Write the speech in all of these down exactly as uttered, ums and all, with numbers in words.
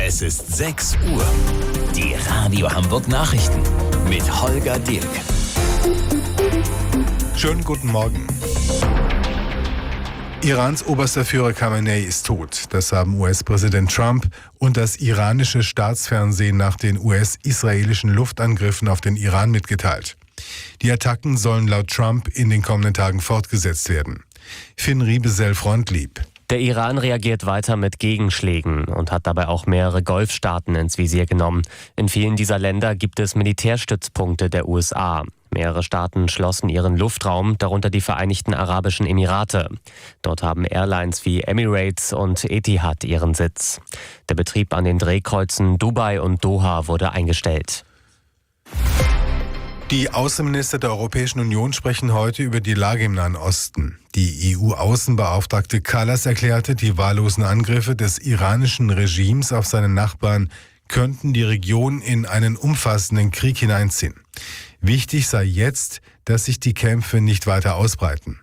Es ist sechs Uhr. Die Radio Hamburg Nachrichten mit Holger Dirk. Schönen guten Morgen. Irans oberster Führer Khamenei ist tot. Das haben U S-Präsident Trump und das iranische Staatsfernsehen nach den U S-israelischen Luftangriffen auf den Iran mitgeteilt. Die Attacken sollen laut Trump in den kommenden Tagen fortgesetzt werden. Finn Riebesell, Frontlieb. Der Iran reagiert weiter mit Gegenschlägen und hat dabei auch mehrere Golfstaaten ins Visier genommen. In vielen dieser Länder gibt es Militärstützpunkte der U S A. Mehrere Staaten schlossen ihren Luftraum, darunter die Vereinigten Arabischen Emirate. Dort haben Airlines wie Emirates und Etihad ihren Sitz. Der Betrieb an den Drehkreuzen Dubai und Doha wurde eingestellt. Die Außenminister der Europäischen Union sprechen heute über die Lage im Nahen Osten. Die E U-Außenbeauftragte Kallas erklärte, die wahllosen Angriffe des iranischen Regimes auf seine Nachbarn könnten die Region in einen umfassenden Krieg hineinziehen. Wichtig sei jetzt, dass sich die Kämpfe nicht weiter ausbreiten.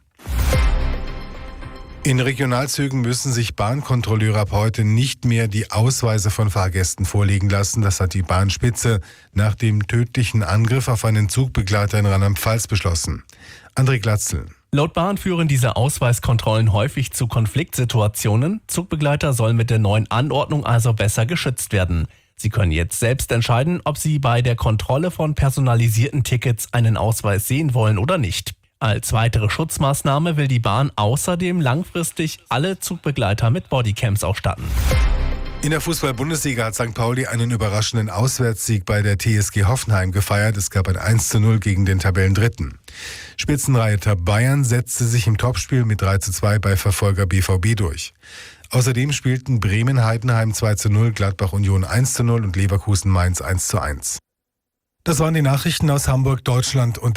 In Regionalzügen müssen sich Bahnkontrolleure ab heute nicht mehr die Ausweise von Fahrgästen vorlegen lassen. Das hat die Bahnspitze nach dem tödlichen Angriff auf einen Zugbegleiter in Rheinland-Pfalz beschlossen. André Glatzel. Laut Bahn führen diese Ausweiskontrollen häufig zu Konfliktsituationen. Zugbegleiter sollen mit der neuen Anordnung also besser geschützt werden. Sie können jetzt selbst entscheiden, ob Sie bei der Kontrolle von personalisierten Tickets einen Ausweis sehen wollen oder nicht. Als weitere Schutzmaßnahme will die Bahn außerdem langfristig alle Zugbegleiter mit Bodycams ausstatten. In der Fußball-Bundesliga hat Sankt Pauli einen überraschenden Auswärtssieg bei der T S G Hoffenheim gefeiert. Es gab ein eins zu null gegen den Tabellendritten. Spitzenreiter Bayern setzte sich im Topspiel mit drei zu zwei bei Verfolger B V B durch. Außerdem spielten Bremen-Heidenheim zwei zu null, Gladbach-Union eins zu null und Leverkusen-Mainz eins zu eins. Das waren die Nachrichten aus Hamburg, Deutschland und